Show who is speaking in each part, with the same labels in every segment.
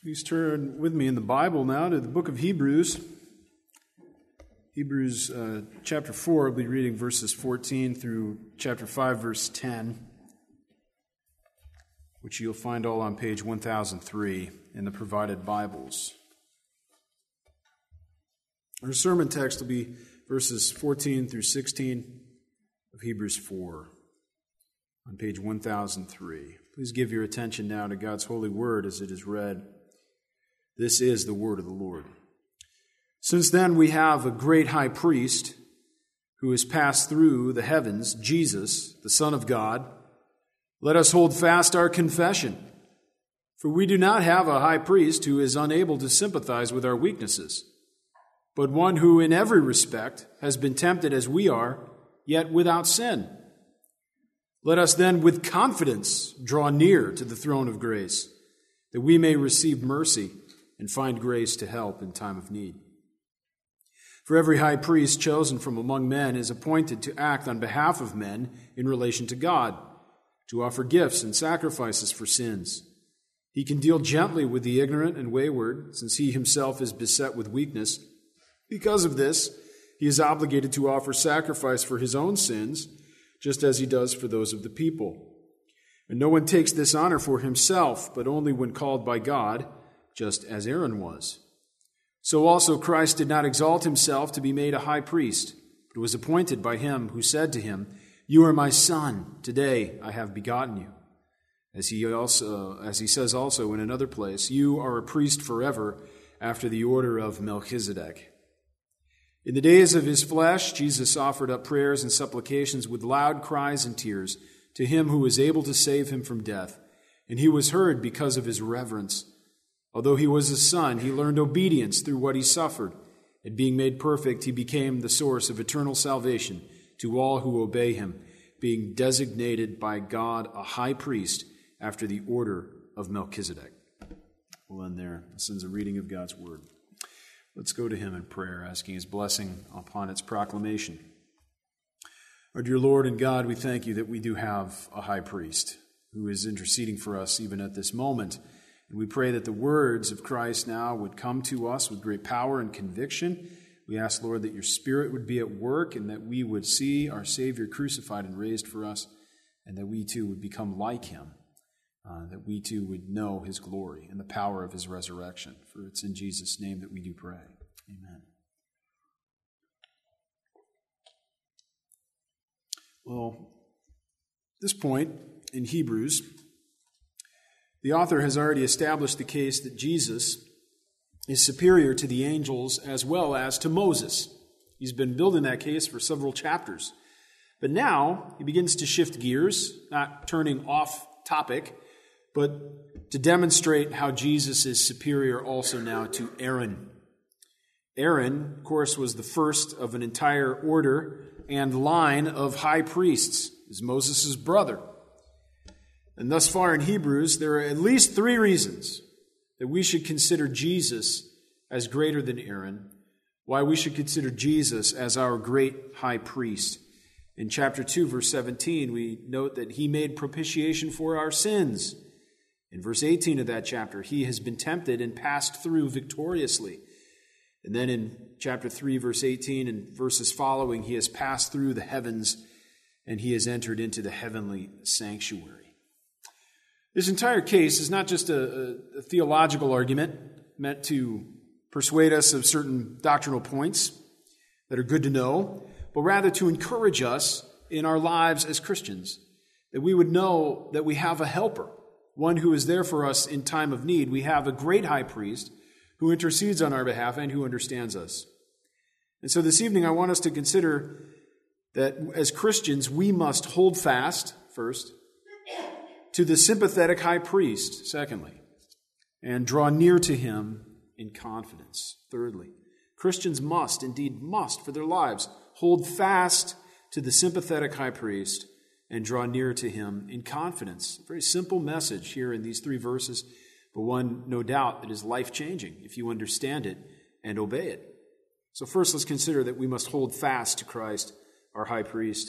Speaker 1: Please turn with me in the Bible now to the book of Hebrews. Hebrews chapter 4, I'll be reading verses 14 through chapter 5, verse 10, which you'll find all on page 1003 in the provided Bibles. Our sermon text will be verses 14 through 16 of Hebrews 4 on page 1003. Please give your attention now to God's holy word as it is read. This is the word of the Lord. Since then we have a great high priest who has passed through the heavens, Jesus, the Son of God. Let us hold fast our confession. For we do not have a high priest who is unable to sympathize with our weaknesses, but one who in every respect has been tempted as we are, yet without sin. Let us then with confidence draw near to the throne of grace, that we may receive mercy and find grace to help in time of need. For every high priest chosen from among men is appointed to act on behalf of men in relation to God, to offer gifts and sacrifices for sins. He can deal gently with the ignorant and wayward, since he himself is beset with weakness. Because of this, he is obligated to offer sacrifice for his own sins, just as he does for those of the people. And no one takes this honor for himself, but only when called by God, just as Aaron was. So also Christ did not exalt himself to be made a high priest, but was appointed by him who said to him, "You are my son, today I have begotten you." As he says also in another place, "You are a priest forever after the order of Melchizedek." In the days of his flesh, Jesus offered up prayers and supplications with loud cries and tears to him who was able to save him from death, and he was heard because of his reverence. Although he was a son, he learned obedience through what he suffered, and being made perfect, he became the source of eternal salvation to all who obey him, being designated by God a high priest after the order of Melchizedek. We'll end there. This is a reading of God's word. Let's go to him in prayer, asking his blessing upon its proclamation. Our dear Lord and God, we thank you that we do have a high priest who is interceding for us even at this moment. And we pray that the words of Christ now would come to us with great power and conviction. We ask, Lord, that your Spirit would be at work and that we would see our Savior crucified and raised for us, and that we too would become like him, that we too would know his glory and the power of his resurrection. For it's in Jesus' name that we do pray. Amen. Well, at this point in Hebrews, the author has already established the case that Jesus is superior to the angels as well as to Moses. He's been building that case for several chapters. But now he begins to shift gears, not turning off topic, but to demonstrate how Jesus is superior also now to Aaron. Aaron, of course, was the first of an entire order and line of high priests. He's Moses' brother. And thus far in Hebrews, there are at least three reasons that we should consider Jesus as greater than Aaron, why we should consider Jesus as our great high priest. In chapter 2, verse 17, we note that he made propitiation for our sins. In verse 18 of that chapter, he has been tempted and passed through victoriously. And then in chapter 3, verse 18 and verses following, he has passed through the heavens and he has entered into the heavenly sanctuary. This entire case is not just a theological argument meant to persuade us of certain doctrinal points that are good to know, but rather to encourage us in our lives as Christians, that we would know that we have a helper, one who is there for us in time of need. We have a great high priest who intercedes on our behalf and who understands us. And so this evening I want us to consider that as Christians we must hold fast, first, to the sympathetic high priest, secondly, and draw near to him in confidence, thirdly. Christians must, indeed must, for their lives, hold fast to the sympathetic high priest and draw near to him in confidence. A very simple message here in these three verses, but one, no doubt, that is life-changing if you understand it and obey it. So first, let's consider that we must hold fast to Christ, our high priest.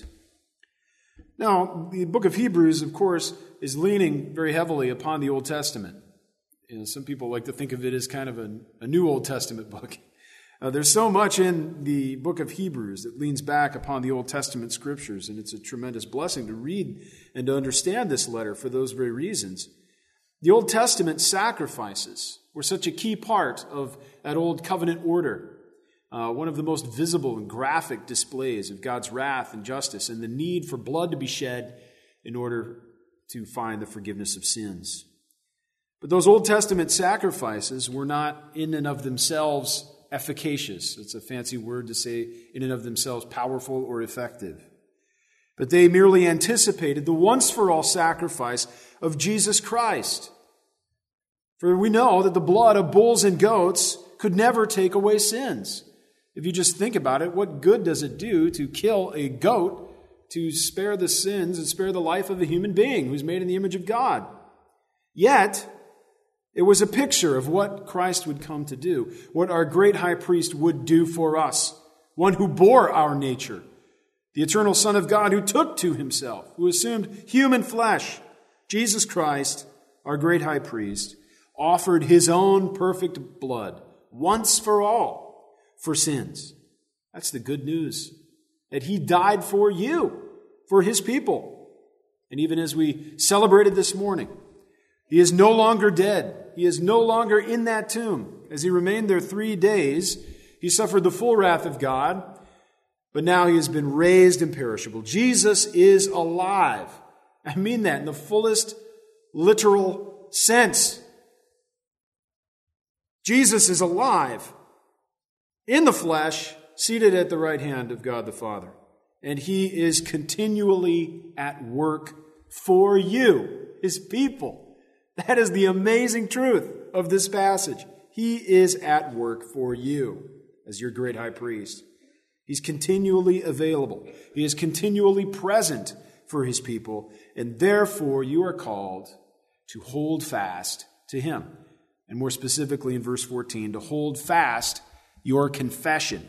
Speaker 1: Now, the book of Hebrews, of course, is leaning very heavily upon the Old Testament. Some people like to think of it as kind of a new Old Testament book. There's so much in the book of Hebrews that leans back upon the Old Testament scriptures, and it's a tremendous blessing to read and to understand this letter for those very reasons. The Old Testament sacrifices were such a key part of that old covenant order, one of the most visible and graphic displays of God's wrath and justice and the need for blood to be shed in order to find the forgiveness of sins. But those Old Testament sacrifices were not in and of themselves efficacious. It's a fancy word to say in and of themselves powerful or effective. But they merely anticipated the once-for-all sacrifice of Jesus Christ. For we know that the blood of bulls and goats could never take away sins. If you just think about it, what good does it do to kill a goat to spare the sins and spare the life of a human being who's made in the image of God? Yet, it was a picture of what Christ would come to do, what our great high priest would do for us, one who bore our nature, the eternal Son of God who took to himself, who assumed human flesh. Jesus Christ, our great high priest, offered his own perfect blood once for all for sins. That's the good news, that he died for you, for his people. And even as we celebrated this morning, he is no longer dead. He is no longer in that tomb. As he remained there 3 days, he suffered the full wrath of God, but now he has been raised imperishable. Jesus is alive. I mean that in the fullest literal sense. Jesus is alive in the flesh, seated at the right hand of God the Father. And he is continually at work for you, his people. That is the amazing truth of this passage. He is at work for you as your great high priest. He's continually available. He is continually present for his people, and therefore you are called to hold fast to him. And more specifically in verse 14, to hold fast your confession.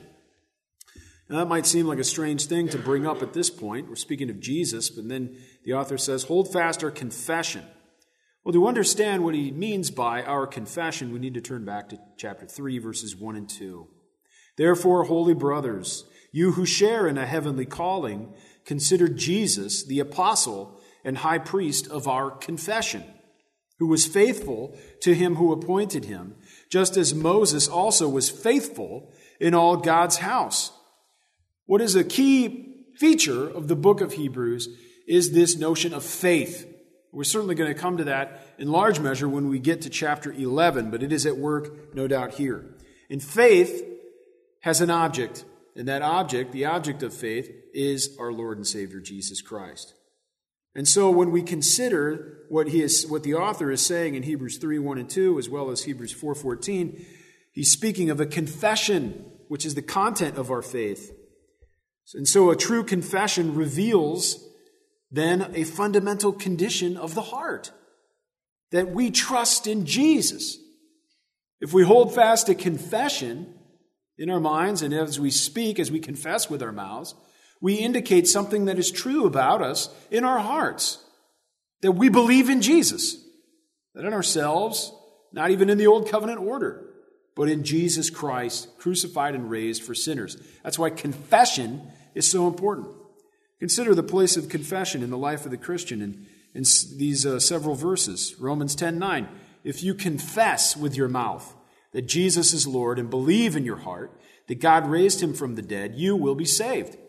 Speaker 1: Now, that might seem like a strange thing to bring up at this point. We're speaking of Jesus, but then the author says, hold fast our confession. Well, to understand what he means by our confession, we need to turn back to chapter 3, verses 1 and 2. Therefore, holy brothers, you who share in a heavenly calling, consider Jesus, the apostle and high priest of our confession, who was faithful to him who appointed him, just as Moses also was faithful in all God's house. What is a key feature of the book of Hebrews is this notion of faith. We're certainly going to come to that in large measure when we get to chapter 11, but it is at work, no doubt, here. And faith has an object, and that object, the object of faith, is our Lord and Savior, Jesus Christ. And so when we consider what the author is saying in Hebrews 3, 1 and 2, as well as Hebrews 4, 14, he's speaking of a confession, which is the content of our faith. And so a true confession reveals then a fundamental condition of the heart, that we trust in Jesus. If we hold fast to confession in our minds, and as we speak, as we confess with our mouths, we indicate something that is true about us in our hearts, that we believe in Jesus, not in ourselves, not even in the old covenant order, but in Jesus Christ, crucified and raised for sinners. That's why confession is so important. Consider the place of confession in the life of the Christian in these several verses. Romans 10:9. If you confess with your mouth that Jesus is Lord and believe in your heart that God raised him from the dead, you will be saved.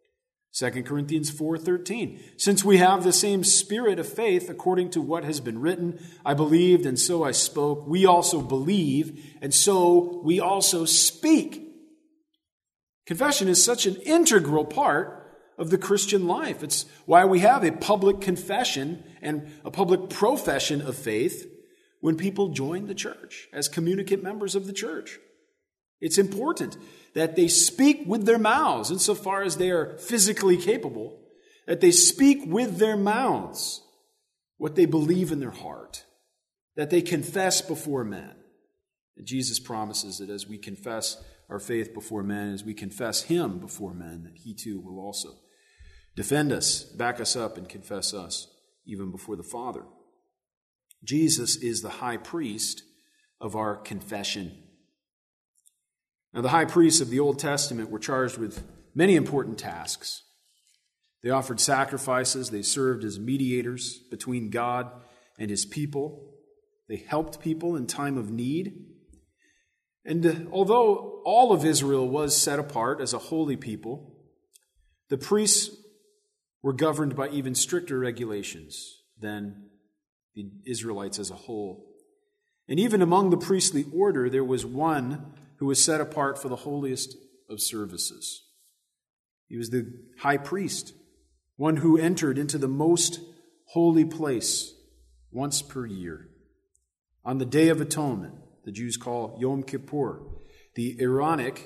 Speaker 1: 2 Corinthians 4:13. Since we have the same spirit of faith, according to what has been written, I believed and so I spoke. We also believe and so we also speak. Confession is such an integral part of the Christian life. It's why we have a public confession and a public profession of faith when people join the church as communicant members of the church. It's important that they speak with their mouths, insofar as they are physically capable, that they speak with their mouths what they believe in their heart, that they confess before men. And Jesus promises that as we confess our faith before men, as we confess him before men, that he too will also defend us, back us up, and confess us even before the Father. Jesus is the high priest of our confession. Now, the high priests of the Old Testament were charged with many important tasks. They offered sacrifices. They served as mediators between God and his people. They helped people in time of need. And although all of Israel was set apart as a holy people, the priests were governed by even stricter regulations than the Israelites as a whole. And even among the priestly order, there was one who was set apart for the holiest of services. He was the high priest, one who entered into the most holy place once per year. On the Day of Atonement, the Jews call Yom Kippur, the Aaronic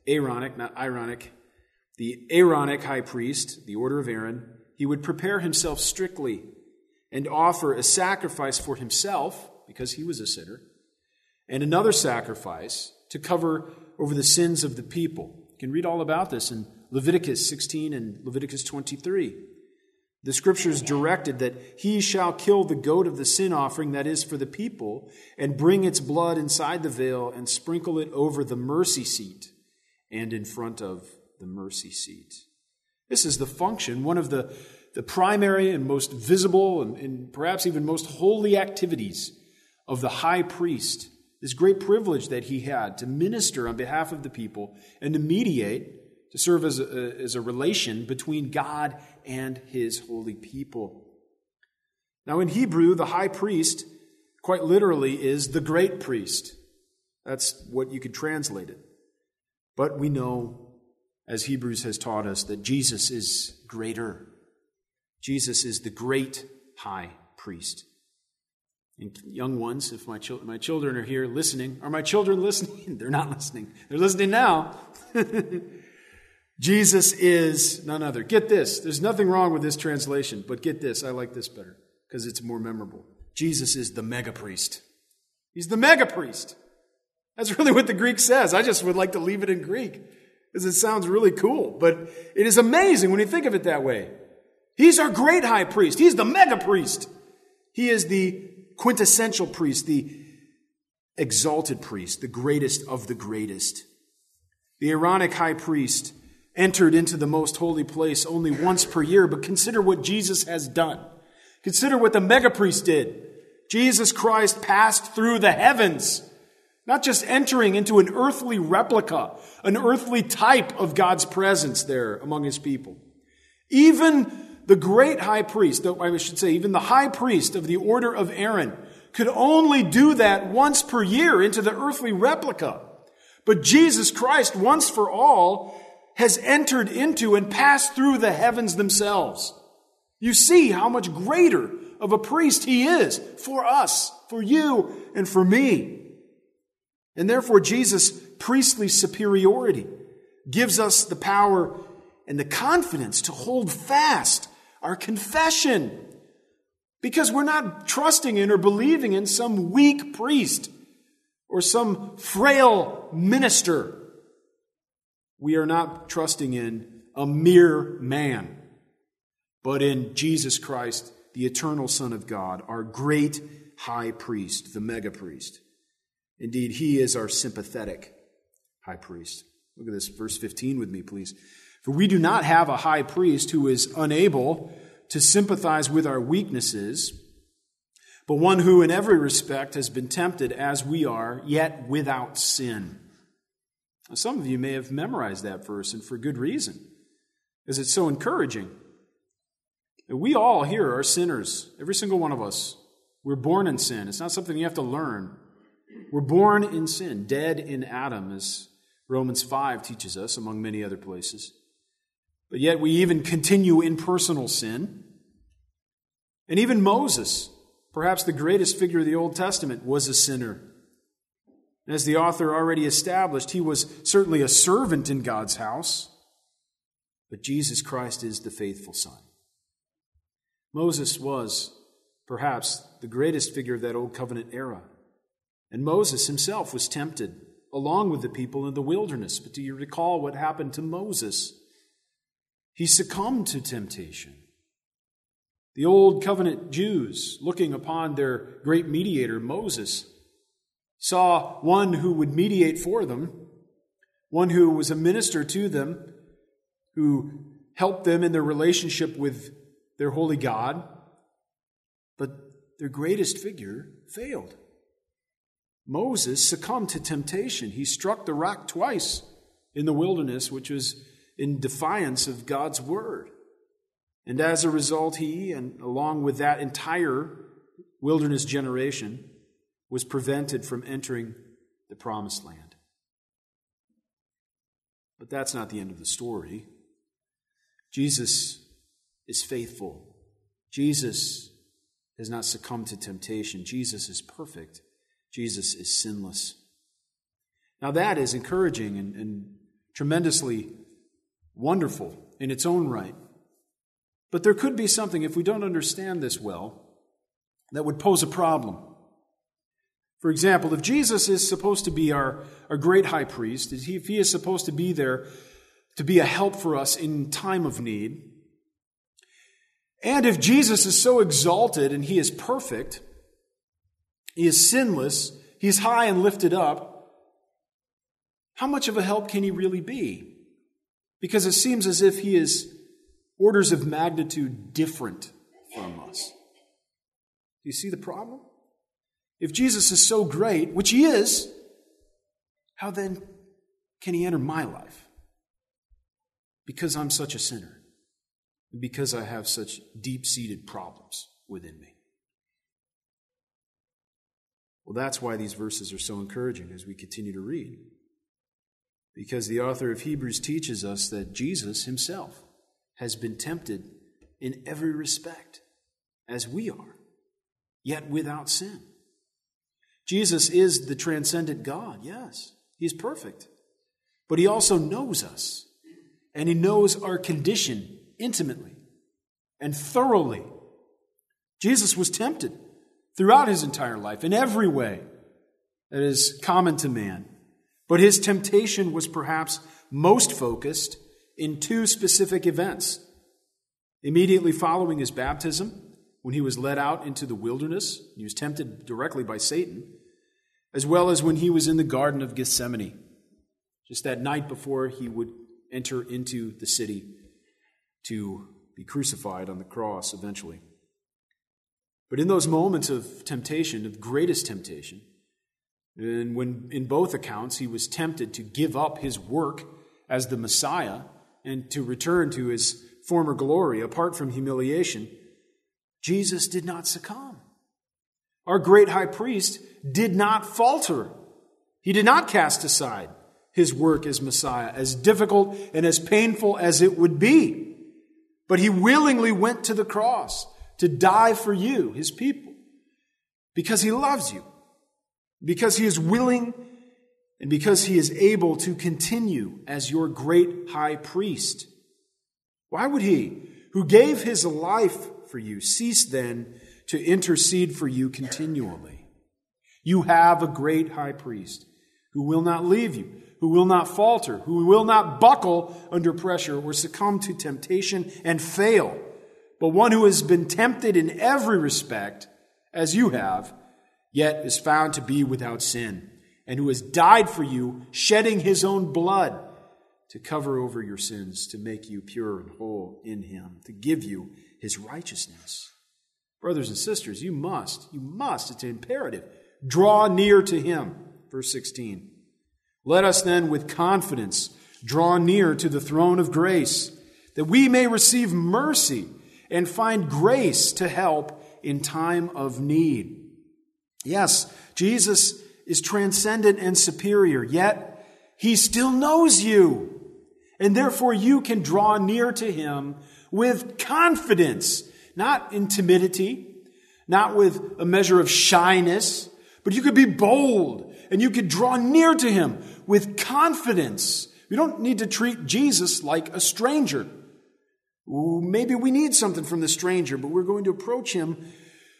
Speaker 1: high priest, the order of Aaron, he would prepare himself strictly and offer a sacrifice for himself, because he was a sinner, and another sacrifice to cover over the sins of the people. You can read all about this in Leviticus 16 and Leviticus 23. The scriptures directed that he shall kill the goat of the sin offering that is for the people and bring its blood inside the veil and sprinkle it over the mercy seat and in front of the mercy seat. This is the function, one of the primary and most visible and perhaps even most holy activities of the high priest. This great privilege that he had to minister on behalf of the people and to mediate, to serve as a relation between God and his holy people. Now in Hebrew, the high priest quite literally is the great priest. That's what you could translate it. But we know, as Hebrews has taught us, that Jesus is greater. Jesus is the great high priest. And young ones, if my children are here listening, are my children listening? They're not listening. They're listening now. Jesus is none other. Get this. There's nothing wrong with this translation, but get this. I like this better because it's more memorable. Jesus is the mega priest. He's the mega priest. That's really what the Greek says. I just would like to leave it in Greek because it sounds really cool. But it is amazing when you think of it that way. He's our great high priest. He's the mega priest. He is the quintessential priest, the exalted priest, the greatest of the greatest. The Aaronic high priest entered into the most holy place only once per year, but consider what Jesus has done. Consider what the mega priest did. Jesus Christ passed through the heavens, not just entering into an earthly replica, an earthly type of God's presence there among his people. Even the great high priest, even the high priest of the order of Aaron, could only do that once per year into the earthly replica. But Jesus Christ, once for all, has entered into and passed through the heavens themselves. You see how much greater of a priest he is for us, for you, and for me. And therefore, Jesus' priestly superiority gives us the power and the confidence to hold fast our confession, because we're not trusting in or believing in some weak priest or some frail minister. We are not trusting in a mere man, but in Jesus Christ, the eternal Son of God, our great high priest, the mega priest. Indeed, he is our sympathetic high priest. Look at this, verse 15 with me, please. For we do not have a high priest who is unable to sympathize with our weaknesses, but one who in every respect has been tempted as we are, yet without sin. Now, some of you may have memorized that verse, and for good reason, because it's so encouraging. We all here are sinners, every single one of us. We're born in sin. It's not something you have to learn. We're born in sin, dead in Adam, as Romans 5 teaches us, among many other places. But yet we even continue in personal sin. And even Moses, perhaps the greatest figure of the Old Testament, was a sinner. And as the author already established, he was certainly a servant in God's house. But Jesus Christ is the faithful Son. Moses was perhaps the greatest figure of that Old Covenant era. And Moses himself was tempted along with the people in the wilderness. But do you recall what happened to Moses? He succumbed to temptation. The Old Covenant Jews, looking upon their great mediator, Moses, saw one who would mediate for them, one who was a minister to them, who helped them in their relationship with their holy God. But their greatest figure failed. Moses succumbed to temptation. He struck the rock twice in the wilderness, which was in defiance of God's word. And as a result, he, and along with that entire wilderness generation, was prevented from entering the promised land. But that's not the end of the story. Jesus is faithful. Jesus has not succumbed to temptation. Jesus is perfect. Jesus is sinless. Now that is encouraging and tremendously wonderful in its own right. But there could be something, if we don't understand this well, that would pose a problem. For example, if Jesus is supposed to be our great high priest, if he is supposed to be there to be a help for us in time of need, and if Jesus is so exalted and he is perfect, he is sinless, he is high and lifted up, how much of a help can he really be? Because it seems as if he is orders of magnitude different from us. Do you see the problem? If Jesus is so great, which he is, how then can he enter my life? Because I'm such a sinner. Because I have such deep-seated problems within me. Well, that's why these verses are so encouraging as we continue to read. Because the author of Hebrews teaches us that Jesus himself has been tempted in every respect, as we are, yet without sin. Jesus is the transcendent God, yes. He's perfect. But he also knows us, and he knows our condition intimately and thoroughly. Jesus was tempted throughout his entire life in every way that is common to man. But his temptation was perhaps most focused in two specific events. Immediately following his baptism, when he was led out into the wilderness, he was tempted directly by Satan, as well as when he was in the Garden of Gethsemane, just that night before he would enter into the city to be crucified on the cross eventually. But in those moments of temptation, of greatest temptation, and when in both accounts he was tempted to give up his work as the Messiah and to return to his former glory apart from humiliation, Jesus did not succumb. Our great high priest did not falter. He did not cast aside his work as Messiah, as difficult and as painful as it would be. But he willingly went to the cross to die for you, his people, because he loves you, because he is willing, and because he is able to continue as your great high priest. Why would he, who gave his life for you, cease then to intercede for you continually? You have a great high priest who will not leave you, who will not falter, who will not buckle under pressure or succumb to temptation and fail, but one who has been tempted in every respect, as you have, yet is found to be without sin, and who has died for you, shedding his own blood to cover over your sins, to make you pure and whole in him, to give you his righteousness. Brothers and sisters, you must, it's imperative, draw near to him. Verse 16. Let us then with confidence draw near to the throne of grace, that we may receive mercy and find grace to help in time of need. Yes, Jesus is transcendent and superior, yet he still knows you. And therefore you can draw near to him with confidence, not in timidity, not with a measure of shyness, but you could be bold and you could draw near to him with confidence. We don't need to treat Jesus like a stranger. Ooh, maybe we need something from the stranger, but we're going to approach him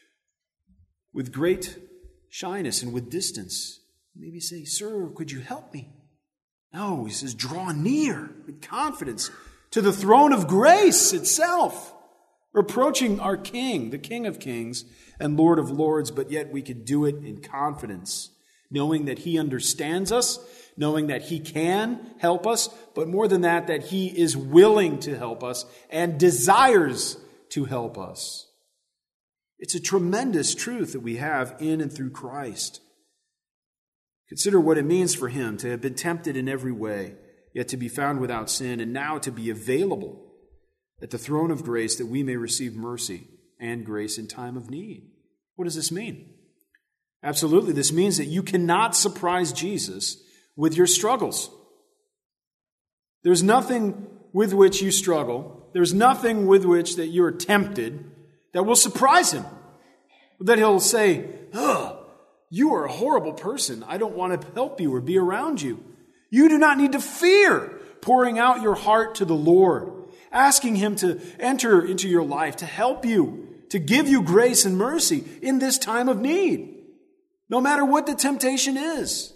Speaker 1: with great shyness and with distance. Maybe say, "Sir, could you help me?" No, he says, draw near with confidence to the throne of grace itself. We're approaching our King, the King of Kings and Lord of Lords, but yet we could do it in confidence knowing that he understands us, knowing that he can help us, but more than that, that he is willing to help us and desires to help us. It's a tremendous truth that we have in and through Christ. Consider what it means for him to have been tempted in every way, yet to be found without sin, and now to be available at the throne of grace that we may receive mercy and grace in time of need. What does this mean? Absolutely, this means that you cannot surprise Jesus with your struggles. There's nothing with which you struggle. There's nothing with which that you're tempted that will surprise him. That he'll say, you are a horrible person. I don't want to help you or be around you. You do not need to fear pouring out your heart to the Lord, asking him to enter into your life, to help you, to give you grace and mercy in this time of need, no matter what the temptation is.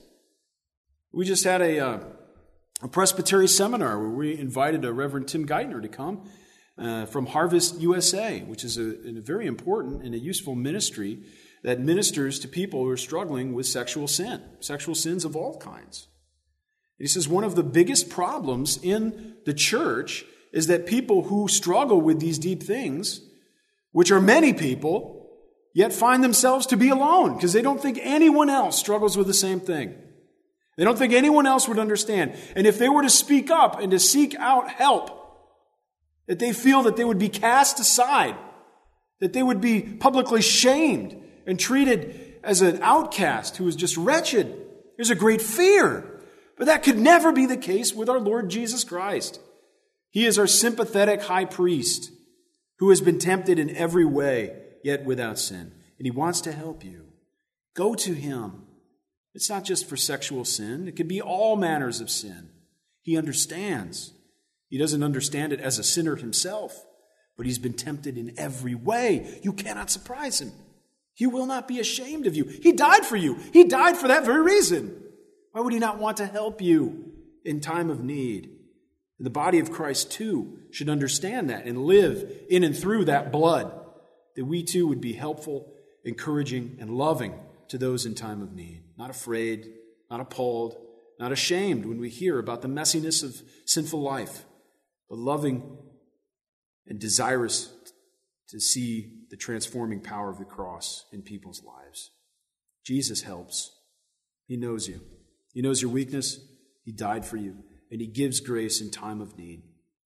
Speaker 1: We just had a Presbytery seminar where we invited a Reverend Tim Geithner to come from Harvest USA, which is a very important and a useful ministry that ministers to people who are struggling with sexual sins of all kinds. He says one of the biggest problems in the church is that people who struggle with these deep things, which are many people, yet find themselves to be alone because they don't think anyone else struggles with the same thing. They don't think anyone else would understand. And if they were to speak up and to seek out help, that they feel that they would be cast aside, that they would be publicly shamed and treated as an outcast who is just wretched. There's a great fear. But that could never be the case with our Lord Jesus Christ. He is our sympathetic high priest who has been tempted in every way, yet without sin. And he wants to help you. Go to him. It's not just for sexual sin. It could be all manners of sin. He understands. He doesn't understand it as a sinner himself, but he's been tempted in every way. You cannot surprise him. He will not be ashamed of you. He died for you. He died for that very reason. Why would he not want to help you in time of need? The body of Christ, too, should understand that and live in and through that blood, that we, too, would be helpful, encouraging, and loving to those in time of need. Not afraid, not appalled, not ashamed when we hear about the messiness of sinful life, but loving and desirous to see the transforming power of the cross in people's lives. Jesus helps. He knows you. He knows your weakness. He died for you, and he gives grace in time of need.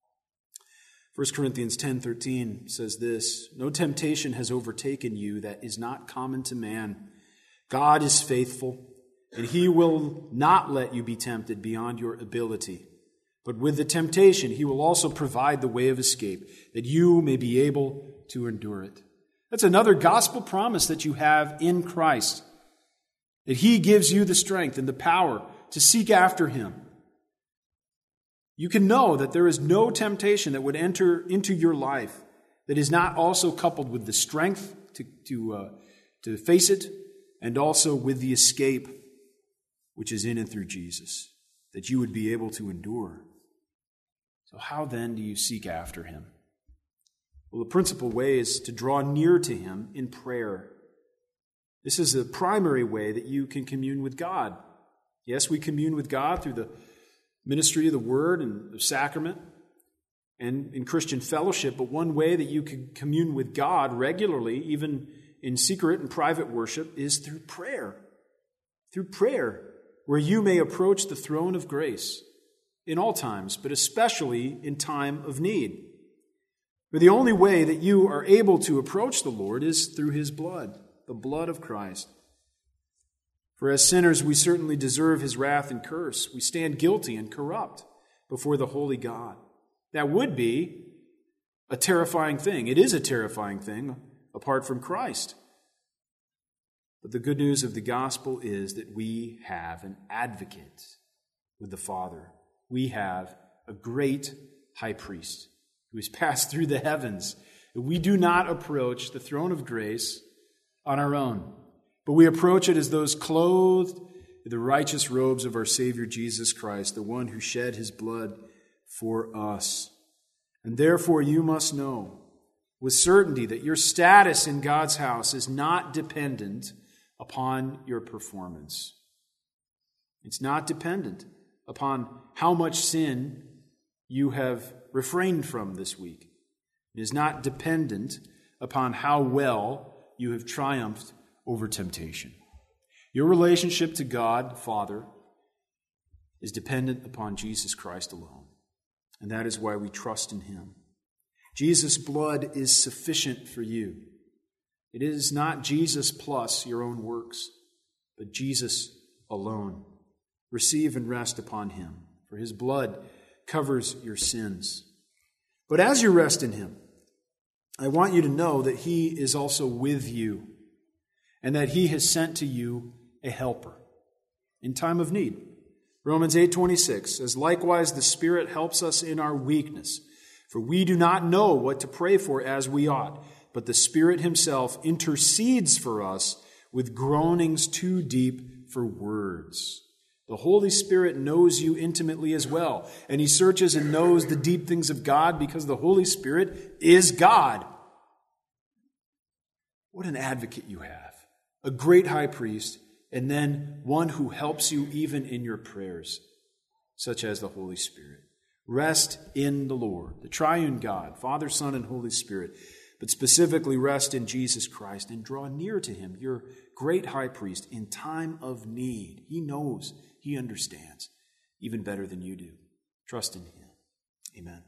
Speaker 1: 1 Corinthians 10:13 says this, "No temptation has overtaken you that is not common to man. God is faithful, and he will not let you be tempted beyond your ability. But with the temptation, he will also provide the way of escape, that you may be able to endure it." That's another gospel promise that you have in Christ, that he gives you the strength and the power to seek after him. You can know that there is no temptation that would enter into your life that is not also coupled with the strength to face it, and also with the escape which is in and through Jesus, that you would be able to endure. So how then do you seek after him? Well, the principal way is to draw near to him in prayer. This is the primary way that you can commune with God. Yes, we commune with God through the ministry of the Word and the sacrament and in Christian fellowship, but one way that you can commune with God regularly, even in secret and private worship, is through prayer. Through prayer, where you may approach the throne of grace in all times, but especially in time of need. For the only way that you are able to approach the Lord is through his blood, the blood of Christ. For as sinners, we certainly deserve his wrath and curse. We stand guilty and corrupt before the holy God. That would be a terrifying thing. It is a terrifying thing apart from Christ. But the good news of the gospel is that we have an advocate with the Father. We have a great high priest who has passed through the heavens. We do not approach the throne of grace on our own, but we approach it as those clothed in the righteous robes of our Savior Jesus Christ, the one who shed his blood for us. And therefore you must know with certainty that your status in God's house is not dependent upon your performance. It's not dependent upon how much sin you have refrained from this week. It is not dependent upon how well you have triumphed over temptation. Your relationship to God, Father, is dependent upon Jesus Christ alone. And that is why we trust in him. Jesus' blood is sufficient for you. It is not Jesus plus your own works, but Jesus alone. Receive and rest upon him, for his blood covers your sins. But as you rest in him, I want you to know that he is also with you, and that he has sent to you a helper in time of need. Romans 8:26 says, "Likewise the Spirit helps us in our weakness, for we do not know what to pray for as we ought, but the Spirit himself intercedes for us with groanings too deep for words." The Holy Spirit knows you intimately as well, and he searches and knows the deep things of God because the Holy Spirit is God. What an advocate you have, a great high priest, and then one who helps you even in your prayers, such as the Holy Spirit. Rest in the Lord, the triune God, Father, Son, and Holy Spirit, but specifically rest in Jesus Christ and draw near to him, your great high priest, in time of need. He knows, he understands, even better than you do. Trust in him. Amen.